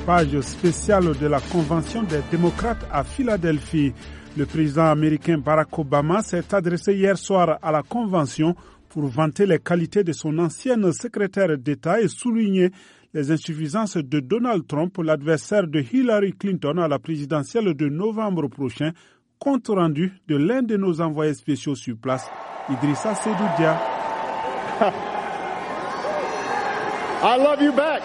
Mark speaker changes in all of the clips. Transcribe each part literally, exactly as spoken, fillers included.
Speaker 1: page spéciale de la Convention des démocrates à Philadelphie. Le président américain Barack Obama s'est adressé hier soir à la Convention pour vanter les qualités de son ancienne secrétaire d'État et souligner les insuffisances de Donald Trump, l'adversaire de Hillary Clinton à la présidentielle de novembre prochain, compte rendu de l'un de nos envoyés spéciaux sur place, Idrissa Seydou-Dia.
Speaker 2: I love you back.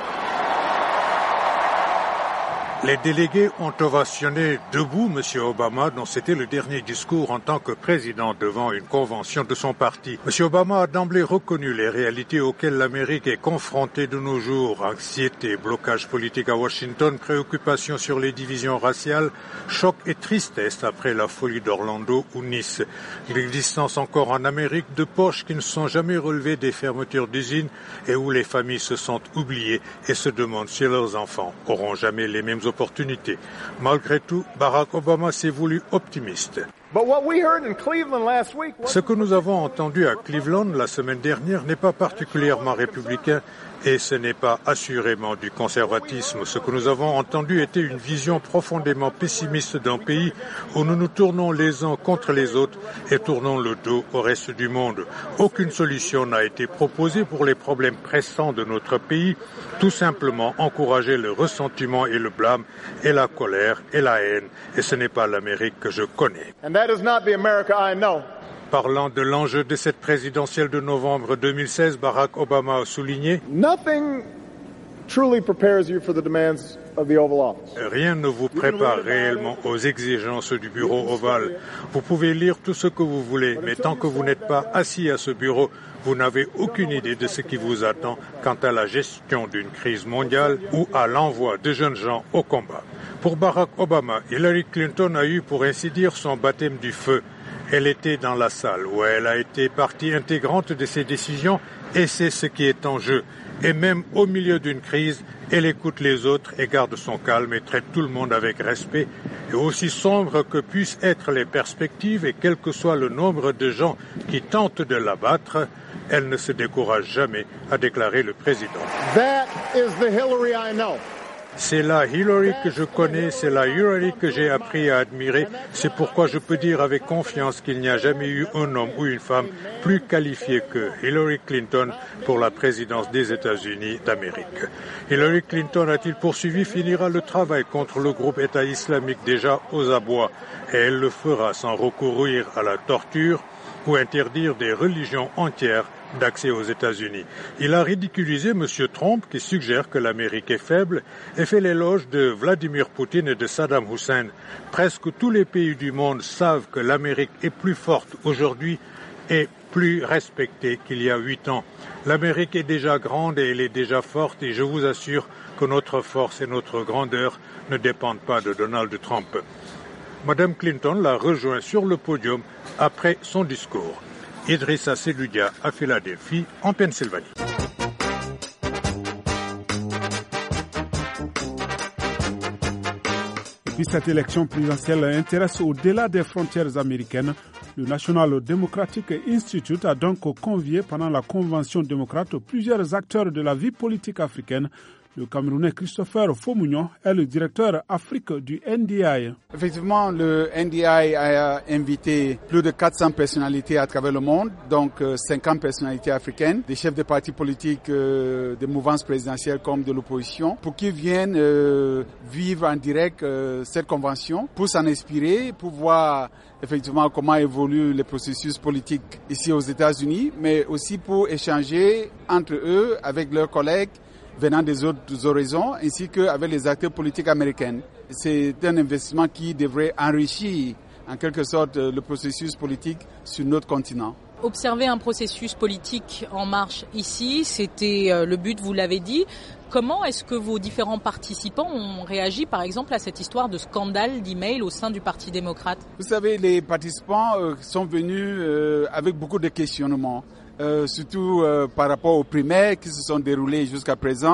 Speaker 3: Les délégués ont ovationné debout M. Obama, dont c'était le dernier discours en tant que président devant une convention de son parti. M. Obama a d'emblée reconnu les réalités auxquelles l'Amérique est confrontée de nos jours. Anxiété, blocage politique à Washington, préoccupation sur les divisions raciales, choc et tristesse après la folie d'Orlando ou Nice. L'existence encore en Amérique de poches qui ne sont jamais relevées des fermetures d'usines et où les familles se sentent oubliées et se demandent si leurs enfants auront jamais les mêmes opportunités. Malgré tout, Barack Obama s'est voulu optimiste. Ce que nous avons entendu à Cleveland la semaine dernière n'est pas particulièrement républicain et ce n'est pas assurément du conservatisme. Ce que nous avons entendu était une vision profondément pessimiste d'un pays où nous nous tournons les uns contre les autres et tournons le dos au reste du monde. Aucune solution n'a été proposée pour les problèmes pressants de notre pays, tout simplement encourager le ressentiment et le blâme et la colère et la haine. Et ce n'est pas l'Amérique que je connais.
Speaker 2: And that is not the America I know.
Speaker 3: Parlant de l'enjeu de cette présidentielle de novembre deux mille seize, Barack Obama a souligné
Speaker 2: Nothing truly prepares you for the demands of the Oval Office.
Speaker 3: Rien ne vous prépare réellement aux exigences du bureau ovale. Vous pouvez lire tout ce que vous voulez, mais tant que vous n'êtes pas assis à ce bureau, vous n'avez aucune idée de ce qui vous attend quant à la gestion d'une crise mondiale ou à l'envoi de jeunes gens au combat. Pour Barack Obama, Hillary Clinton a eu, pour ainsi dire, son baptême du feu. Elle était dans la salle où elle a été partie intégrante de ses décisions et c'est ce qui est en jeu. Et même au milieu d'une crise, elle écoute les autres et garde son calme et traite tout le monde avec respect. Et aussi sombre que puissent être les perspectives et quel que soit le nombre de gens qui tentent de l'abattre, elle ne se décourage jamais, a déclaré le président.
Speaker 2: That is the Hillary I know.
Speaker 3: C'est la Hillary que je connais, c'est la Hillary que j'ai appris à admirer. C'est pourquoi je peux dire avec confiance qu'il n'y a jamais eu un homme ou une femme plus qualifié que Hillary Clinton pour la présidence des États-Unis d'Amérique. Hillary Clinton, a-t-il poursuivi, finira le travail contre le groupe État islamique déjà aux abois. Et elle le fera sans recourir à la torture ou interdire des religions entières d'accès aux États-Unis. Il a ridiculisé M. Trump qui suggère que l'Amérique est faible et fait l'éloge de Vladimir Poutine et de Saddam Hussein. Presque tous les pays du monde savent que l'Amérique est plus forte aujourd'hui et plus respectée qu'il y a huit ans. L'Amérique est déjà grande et elle est déjà forte et je vous assure que notre force et notre grandeur ne dépendent pas de Donald Trump. Madame Clinton l'a rejoint sur le podium après son discours. Idrissa Seydou-Dia à Philadelphie, en Pennsylvanie.
Speaker 1: Et puis cette élection présidentielle intéresse au-delà des frontières américaines. Le National Democratic Institute a donc convié pendant la Convention démocrate plusieurs acteurs de la vie politique africaine. Le Camerounais Christopher Fomounion est le directeur Afrique du N D I.
Speaker 4: Effectivement, le N D I a invité plus de quatre cents personnalités à travers le monde, donc cinquante personnalités africaines, des chefs de partis politiques, euh, des mouvances présidentielles comme de l'opposition, pour qu'ils viennent euh, vivre en direct euh, cette convention, pour s'en inspirer, pour voir effectivement comment évoluent les processus politiques ici aux États-Unis, mais aussi pour échanger entre eux avec leurs collègues venant des autres horizons, ainsi qu'avec les acteurs politiques américains. C'est un investissement qui devrait enrichir, en quelque sorte, le processus politique sur notre continent.
Speaker 5: Observer un processus politique en marche ici, c'était le but, vous l'avez dit. Comment est-ce que vos différents participants ont réagi, par exemple, à cette histoire de scandale d'email au sein du Parti démocrate?
Speaker 4: Vous savez, les participants euh, sont venus euh, avec beaucoup de questionnements. Euh, surtout euh, par rapport aux primaires qui se sont déroulées jusqu'à présent.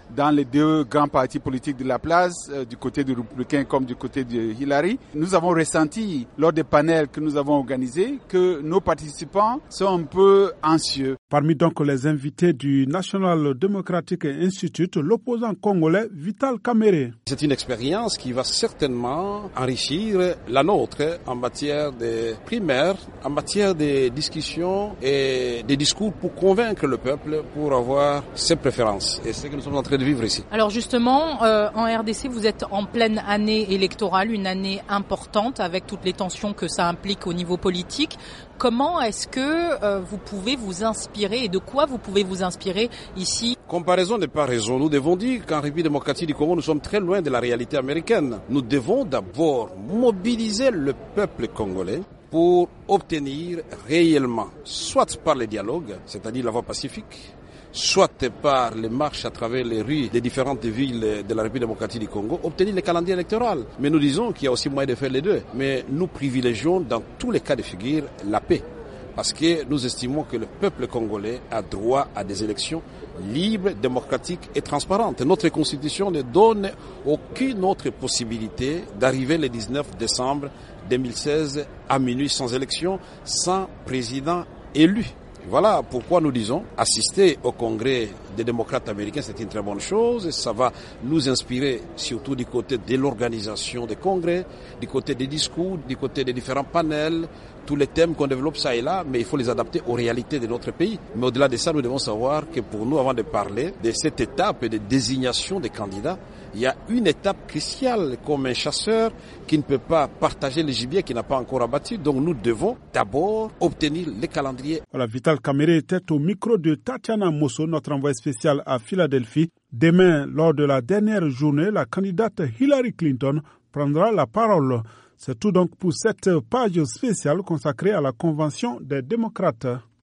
Speaker 4: dans les deux grands partis politiques de la place, euh, du côté des républicains comme du côté de Hillary. Nous avons ressenti lors des panels que nous avons organisés que nos participants sont un peu anxieux.
Speaker 1: Parmi donc les invités du National Democratic Institute, l'opposant congolais Vital Kamerhe.
Speaker 6: C'est une expérience qui va certainement enrichir la nôtre en matière de primaires, en matière de discussions et des discours pour convaincre le peuple pour avoir ses préférences. Et c'est ce que nous sommes en train de vivre ici.
Speaker 5: Alors justement, euh, en R D C, vous êtes en pleine année électorale, une année importante avec toutes les tensions que ça implique au niveau politique. Comment est-ce que euh, vous pouvez vous inspirer et de quoi vous pouvez vous inspirer ici?
Speaker 6: Comparaison n'est pas raison. Nous devons dire qu'en République démocratique du Congo, nous sommes très loin de la réalité américaine. Nous devons d'abord mobiliser le peuple congolais pour obtenir réellement, soit par le dialogue, c'est-à-dire la voie pacifique, soit par les marches à travers les rues des différentes villes de la République démocratique du Congo, obtenir le calendrier électoral. Mais nous disons qu'il y a aussi moyen de faire les deux. Mais nous privilégions dans tous les cas de figure la paix. Parce que nous estimons que le peuple congolais a droit à des élections libres, démocratiques et transparentes. Notre constitution ne donne aucune autre possibilité d'arriver le dix-neuf décembre deux mille seize à minuit sans élection, sans président élu. Voilà pourquoi nous disons, assister au congrès des démocrates américains, c'est une très bonne chose. Et ça va nous inspirer surtout du côté de l'organisation des congrès, du côté des discours, du côté des différents panels, tous les thèmes qu'on développe ça et là, mais il faut les adapter aux réalités de notre pays. Mais au-delà de ça, nous devons savoir que pour nous, avant de parler de cette étape de désignation des candidats, il y a une étape cruciale comme un chasseur qui ne peut pas partager le gibier qui n'a pas encore abattu. Donc nous devons d'abord obtenir le calendrier.
Speaker 1: Voilà, Vital Kamerhe était au micro de Tatiana Mosso, notre envoyé spécial à Philadelphie. Demain, lors de la dernière journée, la candidate Hillary Clinton prendra la parole. C'est tout donc pour cette page spéciale consacrée à la Convention des démocrates.